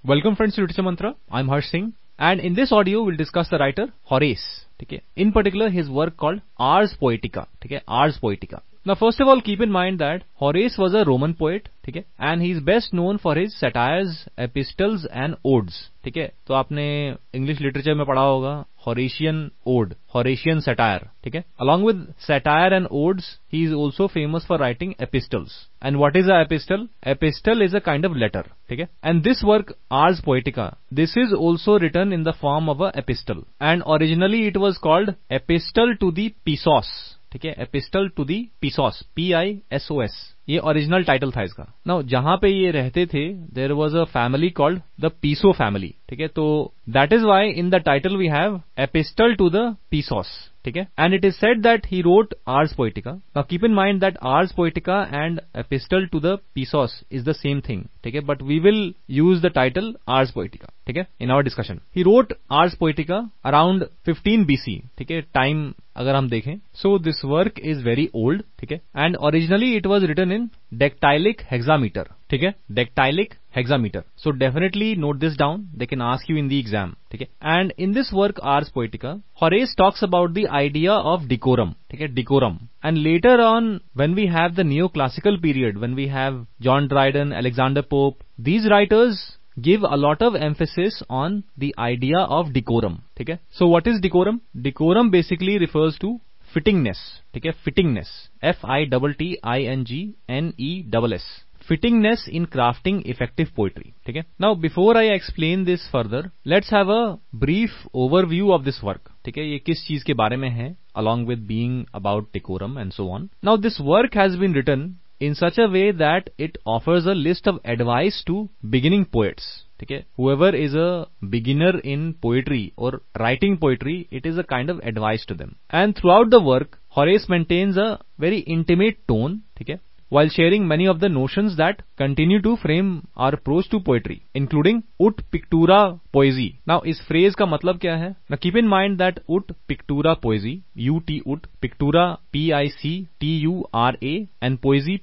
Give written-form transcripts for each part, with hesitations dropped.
Welcome friends to Literature Mantra. I'm Harsh Singh, and in this audio we'll discuss the writer Horace. ठीक है? In particular his work called Ars Poetica. ठीक है? Ars Poetica. Now first of all keep in mind that Horace was a Roman poet. ठीक है? And he is best known for his satires, epistles and odes. ठीक है? तो आपने English literature में पढ़ा होगा Horatian ode, Horatian satire. ठीक है? Along with satire and odes, he is also famous for writing epistles. And what is a epistle? Epistle is a kind of letter. ठीक है? And this work, Ars Poetica, this is also written in the form of a epistle. And originally it was called Epistle to the Pisos. ठीक है? Epistle to the Pisos, Pisos. ये original title था इसका. Now जहां पे ये रहते थे there was a family called the Piso family. ठीक है? तो that is why in the title we have epistle to the Pisos. ठीक है? And it is said that he wrote Ars Poetica. Now keep in mind that Ars Poetica and epistle to the Pisos is the same thing. ठीक है? But we will use the title Ars Poetica. ठीक है? In our discussion he wrote Ars Poetica around 15 BC. ठीक है? Time अगर हम देखें so this work is very old. ठीक है? And originally it was written in dactylic hexameter. ठीक है? Dactylic hexameter. So definitely note this down. They can ask you in the exam. ठीक है? And in this work Ars Poetica, Horace talks about the idea of decorum. ठीक है? Decorum. And later on, when we have the neoclassical period, when we have John Dryden, Alexander Pope, these writers give a lot of emphasis on the idea of decorum. ठीक है? So what is decorum? Decorum basically refers to fittingness. ठीक है? Fittingness. Fittingness. Fittingness in crafting effective poetry. ठीक है? Now before I explain this further, let's have a brief overview of this work. ठीक है? ये किस चीज के बारे में है along with being about decorum and so on. Now this work has been written in such a way that it offers a list of advice to beginning poets. ठीक है? Whoever is a beginner in poetry or writing poetry, it is a kind of advice to them. And throughout the work, Horace maintains a very intimate tone. ठीक है? While sharing many of the notions that continue to frame our approach to poetry, including ut pictura poesy. Now, इस phrase का मतलब क्या है? Now, keep in mind that ut pictura poesy, ut ut, pictura Pictura, and poesy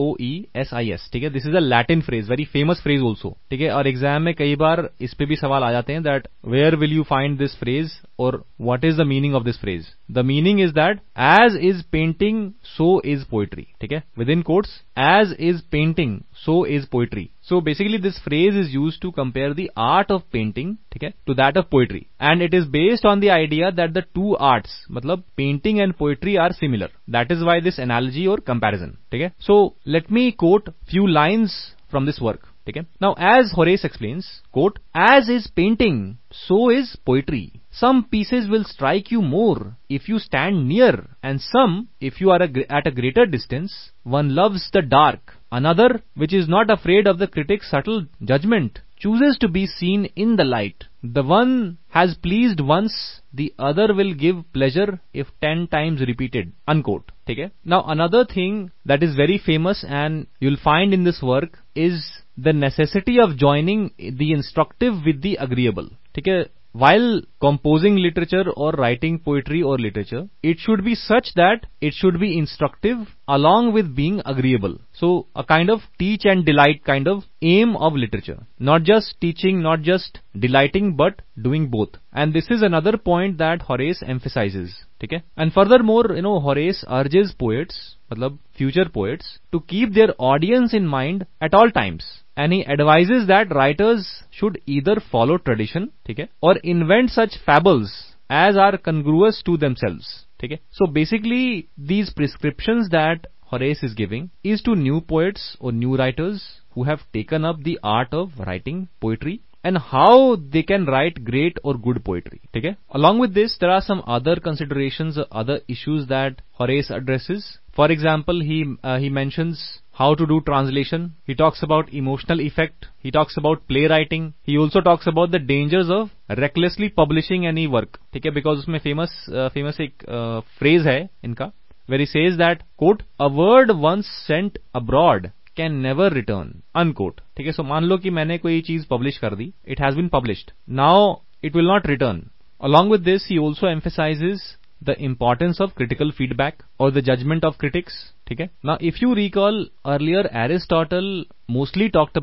Poesis. ठीक है? This is a Latin phrase, very famous phrase also. ठीक है? और एग्जाम में कई बार इस पे भी सवाल आ जाते हैं that where will you find this phrase or what is the meaning of this phrase? The meaning is that as is painting, so is poetry. ठीक है? Within quotes, as is painting, so is poetry. So basically this phrase is used to compare the art of painting, ठीक है, to that of poetry. And it is based on the idea that the two arts, मतलब painting and poetry are similar. That is why this analogy or comparison. ठीक है? So let me quote few lines from this work. ठीक है? Now as Horace explains, quote, as is painting, so is poetry. Some pieces will strike you more if you stand near, and some if you are at a greater distance. One loves the dark. Another, which is not afraid of the critic's subtle judgment, chooses to be seen in the light. The one has pleased once, the other will give pleasure if 10 times repeated. Unquote. ठीक है? Now another thing that is very famous and you'll find in this work is the necessity of joining the instructive with the agreeable. ठीक है? While composing literature or writing poetry or literature, it should be such that it should be instructive along with being agreeable. So a kind of teach and delight kind of aim of literature. Not just teaching, not just delighting, but doing both. And this is another point that Horace emphasizes. ठीक है? And furthermore, Horace urges poets, मतलब future poets, to keep their audience in mind at all times. And he advises that writers should either follow tradition, ठीक है, or invent such fables as are congruous to themselves. ठीक है? So basically, these prescriptions that Horace is giving is to new poets or new writers who have taken up the art of writing poetry and how they can write great or good poetry. ठीक है? Along with this, there are some other considerations, other issues that Horace addresses. For example, he mentions how to do translation. He talks about emotional effect. He talks about playwriting. He also talks about the dangers of recklessly publishing any work. ठीक है? Because उसमें famous एक phrase है इनका, where he says that, quote, a word once sent abroad can never return, unquote. ठीक है? So मान लो कि मैंने कोई चीज पब्लिश कर दी, it has been published. Now it will not return. Along with this, he also emphasizes the importance of critical feedback or the judgment of critics. ठीक है? Now if you recall earlier, Aristotle mostly talked about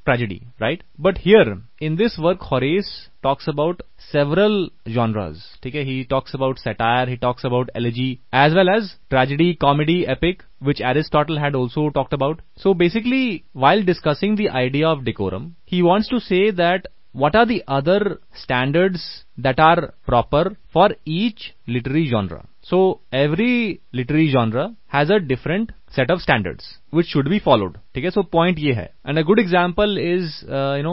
tragedy, right? But here, in this work, Horace talks about several genres. Okay, he talks about satire, he talks about elegy, as well as tragedy, comedy, epic, which Aristotle had also talked about. So basically, while discussing the idea of decorum, he wants to say that what are the other standards that are proper for each literary genre. So every literary genre has a different set of standards which should be followed. Okay, so point ye hai. And a good example is,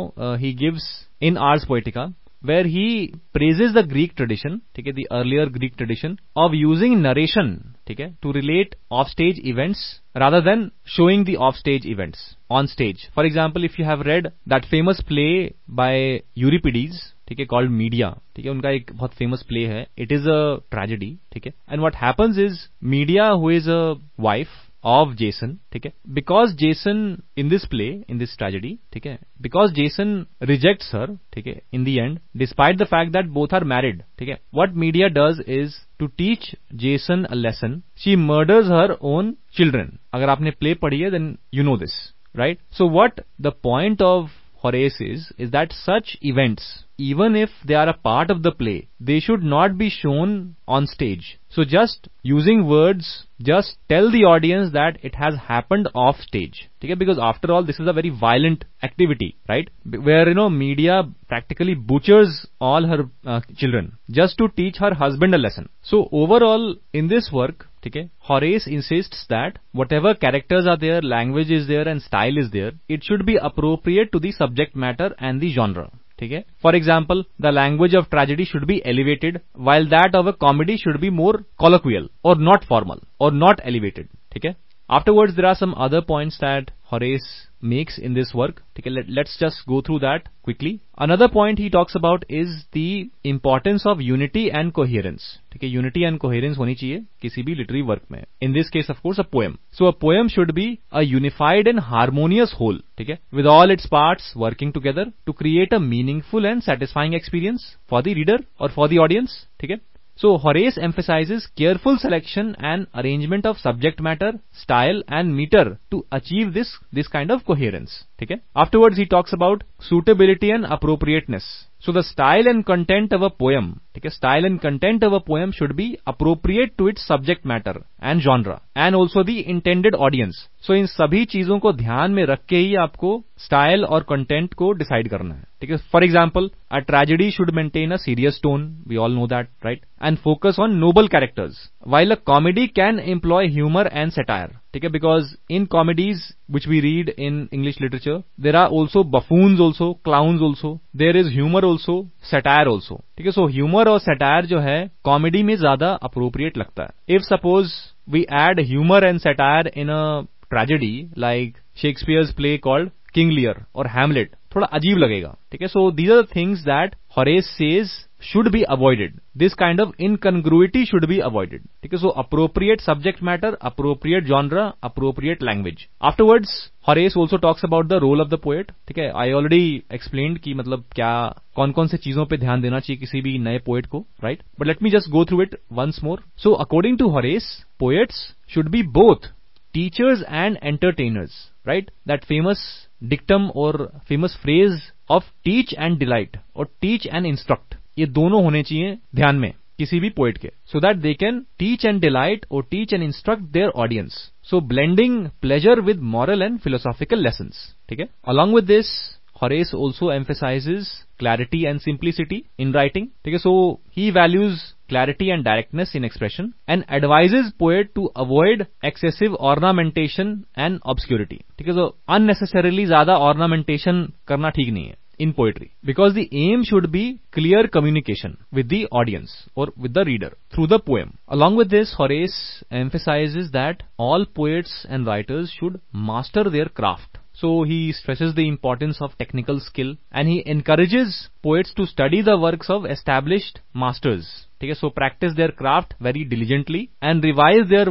he gives in Ars Poetica, where he praises the Greek tradition, okay, the earlier Greek tradition of using narration, okay, to relate offstage events rather than showing the offstage events on stage. For example, if you have read that famous play by Euripides, ठीक है, called Medea, ठीक है, उनका एक बहुत famous play है. It is a tragedy, ठीक है. And what happens is Medea, who is a wife of Jason, ठीक है, because Jason in this play, in this tragedy, ठीक है, because Jason rejects her, ठीक है, in the end, despite the fact that both are married, ठीक है, what Medea does is to teach Jason a lesson. She murders her own children. अगर आपने play पढ़ी है, then you know this, right? So what the point of Horace is that such events, even if they are a part of the play, they should not be shown on stage. So just using words, just tell the audience that it has happened off stage. Okay? Because after all, this is a very violent activity, right? Where, Medea practically butchers all her children just to teach her husband a lesson. So overall, in this work, okay, Horace insists that whatever characters are there, language is there and style is there, it should be appropriate to the subject matter and the genre. Okay? For example, the language of tragedy should be elevated, while that of a comedy should be more colloquial or not formal or not elevated. Okay? Afterwards, there are some other points that Horace makes in this work. Okay, let's just go through that quickly. Another point he talks about is the importance of unity and coherence. Okay, unity and coherence होनी चाहिए किसी भी literary work में. In this case, of course, a poem. So a poem should be a unified and harmonious whole, okay, with all its parts working together to create a meaningful and satisfying experience for the reader or for the audience. Okay. So Horace emphasizes careful selection and arrangement of subject matter, style and meter to achieve this kind of coherence. Okay? Afterwards he talks about suitability and appropriateness. So the style and content of a poem, okay, style and content of a poem should be appropriate to its subject matter and genre and also the intended audience. So इन सभी चीजों को ध्यान में रख के ही आपको style और content को decide करना है. ठीक है? For example, a tragedy should maintain a serious tone. We all know that, right? And focus on noble characters. While a comedy can employ humor and satire. ठीक है? Because in comedies which we read in English literature, there are also buffoons also, clowns also. There is humor also, satire also. ठीक है? So humor और satire जो है comedy में ज्यादा appropriate लगता है. If suppose we add humor and satire in a tragedy like Shakespeare's play called King Lear or Hamlet, थोड़ा अजीब लगेगा. ठीक है? So these are the things that Horace says should be avoided. This kind of incongruity should be avoided. ठीक है? So appropriate subject matter, appropriate genre, appropriate language. Afterwards, Horace also talks about the role of the poet. ठीक है? I already explained कि मतलब क्या कौन-कौन से चीजों पे ध्यान देना चाहिए किसी भी नए पोएट को, right? But let me just go through it once more. So according to Horace, poets should be both teachers and entertainers, right? That famous dictum or famous phrase of teach and delight or teach and instruct, ये दोनों होने चाहिए ध्यान में किसी भी poet के, so that they can teach and delight or teach and instruct their audience. So blending pleasure with moral and philosophical lessons. ठीक है? Along with this, Horace also emphasizes clarity and simplicity in writing. ठीक है? So he values clarity and directness in expression and advises poet to avoid excessive ornamentation and obscurity. ठीक है? So unnecessarily ज़्यादा ornamentation करना ठीक नहीं है in poetry, because the aim should be clear communication with the audience or with the reader through the poem. Along with this, Horace emphasizes that all poets and writers should master their craft. So he stresses the importance of technical skill and he encourages poets to study the works of established masters. ठीक है? So practice their craft very diligently and revise their work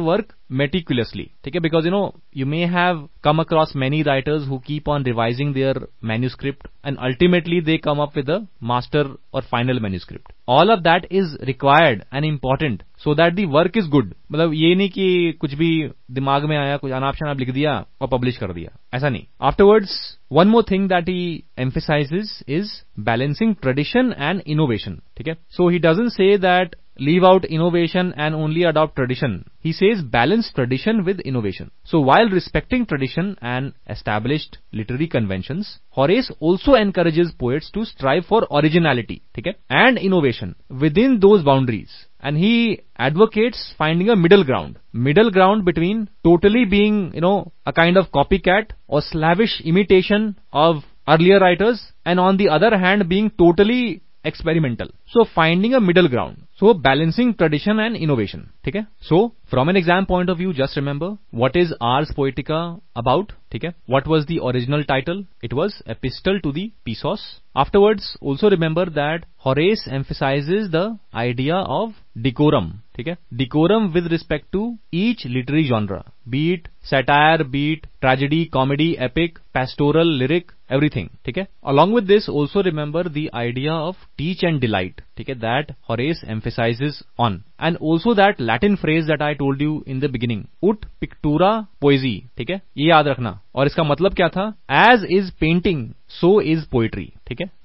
meticulously, ठीक है, because you may have come across many writers who keep on revising their manuscript and ultimately they come up with a master or final manuscript. All of that is required and important so that the work is good. मतलब ये नहीं कि कुछ भी दिमाग में आया, कुछ अनाप शनाप लिख दिया और पब्लिश कर दिया, ऐसा नहीं. Afterwards, one more thing that he emphasizes is balancing tradition and innovation, ठीक है. So he doesn't say that leave out innovation and only adopt tradition. He says balance tradition with innovation. So while respecting tradition and established literary conventions, Horace also encourages poets to strive for originality, ठीक है, and innovation within those boundaries. And he advocates finding a middle ground between totally being, a kind of copycat or slavish imitation of earlier writers, and on the other hand being totally experimental. So finding a middle ground. So balancing tradition and innovation. ठीक है? So from an exam point of view, just remember what is Ars Poetica about. ठीक है? What was the original title? It was Epistle to the Pisos. Afterwards, also remember that Horace emphasizes the idea of decorum. ठीक है? Decorum with respect to each literary genre, be it satire, be it tragedy, comedy, epic, pastoral, lyric, everything. ठीक है? Along with this, also remember the idea of teach and delight. ठीक है? That Horace emphasizes on, and also that Latin phrase that I told you in the beginning, ut pictura poesi. ठीक है? ये याद रखना. और इसका मतलब क्या था? As is painting, so is poetry. ठीक है?